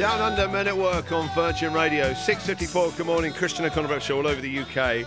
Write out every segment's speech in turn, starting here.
Down Under, Men at Work on Virgin Radio. 6:54, good morning. Christian O'Connor Show all over the UK.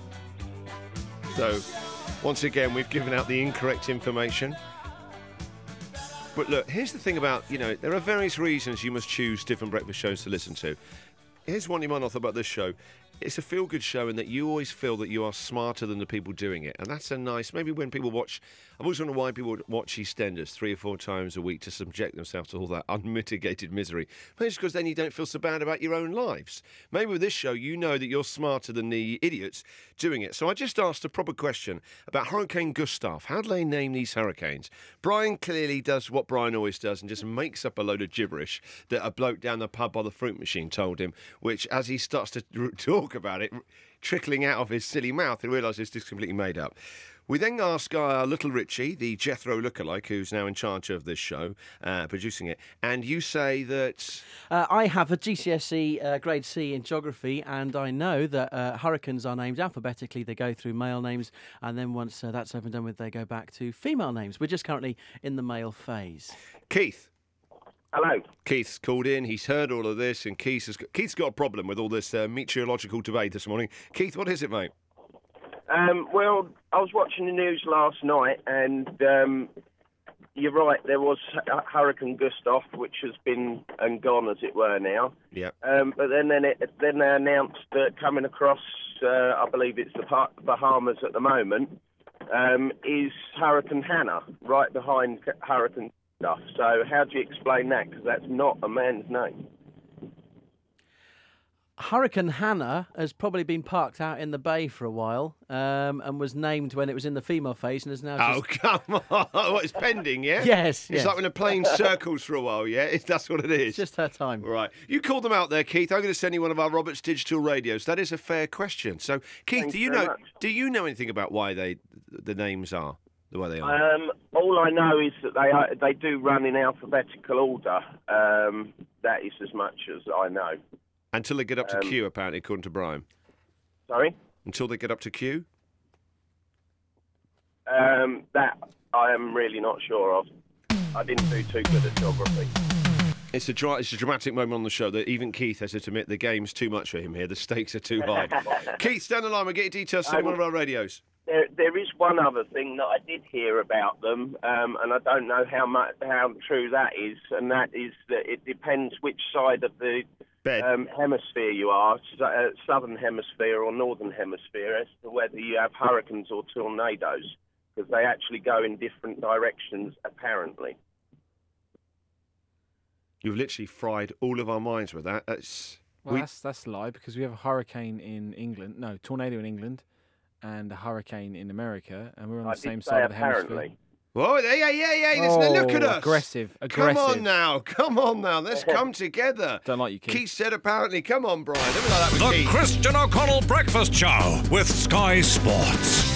So, once again, we've given out the incorrect information. But look, here's the thing about, there are various reasons you must choose different breakfast shows to listen to. Here's one you might not know about this show. It's a feel-good show in that you always feel that you are smarter than the people doing it. And that's a nice... Maybe when people watch... I've always wondered why people watch EastEnders 3 or 4 times a week to subject themselves to all that unmitigated misery. Maybe it's because then you don't feel so bad about your own lives. Maybe with this show, you know that you're smarter than the idiots doing it. So I just asked a proper question about Hurricane Gustav. How do they name these hurricanes? Brian clearly does what Brian always does and just makes up a load of gibberish that a bloke down the pub by the fruit machine told him, which, as he starts to talk about it, trickling out of his silly mouth, he realises it's completely made up. We then ask Little Richie, the Jethro lookalike, who's now in charge of this show, producing it, and you say that... I have a GCSE grade C in geography, and I know that hurricanes are named alphabetically. They go through male names, and then once that's over and done with, they go back to female names. We're just currently in the male phase. Keith. Hello. Keith's called in, he's heard all of this, and Keith's got a problem with all this meteorological debate this morning. Keith, what is it, mate? Well, I was watching the news last night, and you're right, there was Hurricane Gustav, which has been and gone, as it were, now. Yeah. But then they announced that coming across, I believe it's the Bahamas at the moment, is Hurricane Hannah, right behind Hurricane Gustav. So how do you explain that? Because that's not a man's name. Hurricane Hannah has probably been parked out in the bay for a while and was named when it was in the female phase and is now just... Oh, come on. What, it's pending, yeah? Yes. It's like when a plane circles for a while, yeah? That's what it is. It's just her time. Right. You called them out there, Keith. I'm going to send you one of our Roberts Digital radios. That is a fair question. So, Keith, do you know anything about why the names are the way they are? All I know is that they do run in alphabetical order. That is as much as I know. Until they get up to Q, apparently, according to Brian. Sorry? Until they get up to Q? That I am really not sure of. I didn't do too good at geography. It's a dramatic moment on the show that even Keith has to admit the game's too much for him here. The stakes are too high. Keith, stand the line. We'll get your details on one of our radios. There is one other thing that I did hear about them, and I don't know how true that is, and that is that it depends which side of the hemisphere you are, southern hemisphere or northern hemisphere, as to whether you have hurricanes or tornadoes, because they actually go in different directions, apparently. You've literally fried all of our minds with that. That's a lie, because we have a hurricane in England, tornado in England, and a hurricane in America, and we're on the same side of the hemisphere. Oh, yeah. Look at us. Aggressive. Come on now. Let's come together. Don't like you, Keith. Keith said apparently. Come on, Brian. Let me like that with The Keith. Christian O'Connell Breakfast Show with Sky Sports.